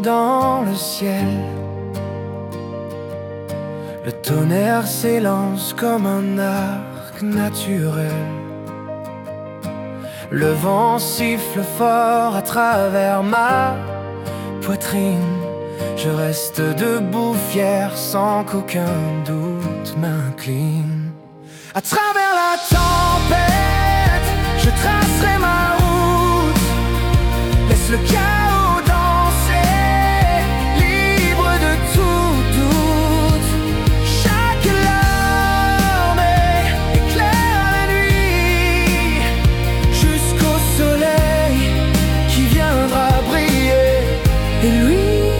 dans le ciel. Le tonnerre s'élance comme un arc naturel. Le vent siffle fort à travers ma poitrine. Je reste debout fier sans qu'aucun doute m'incline. À travers la tempête, je tracerai ma route. Laisse le chaos danser, libre de tout doute. Chaque larme éclaire la nuit, jusqu'au soleil qui viendra briller. Et lui,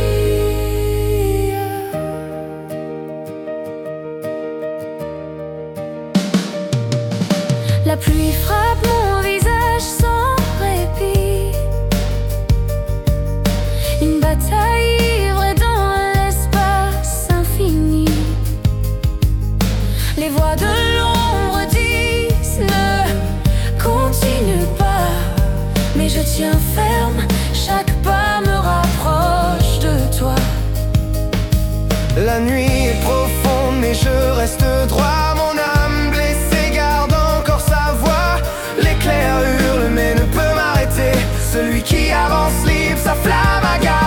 la pluie frappe mon visage sans répit. Une bataille ivre dans l'espace infini. Les voix de l'ombre disent ne continue pas, mais je tiens ferme, chaque pas me rapproche de toi. la nuit est profonde mais je reste droit. Mon âme blessée garde encore sa voix. L'éclair hurle mais ne peut m'arrêter. Celui qui avance libre, sa flamme à garder.